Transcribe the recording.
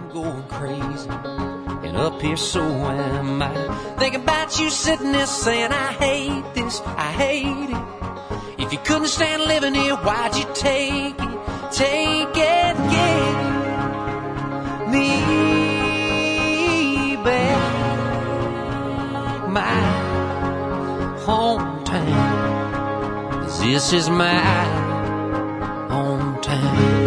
going crazy, and up here so am I. Thinking about you sitting there saying, I hate this, I hate it. If you couldn't stand living here, why'd you take it? Take it, get me back. My hometown, 'cause this is my hometown.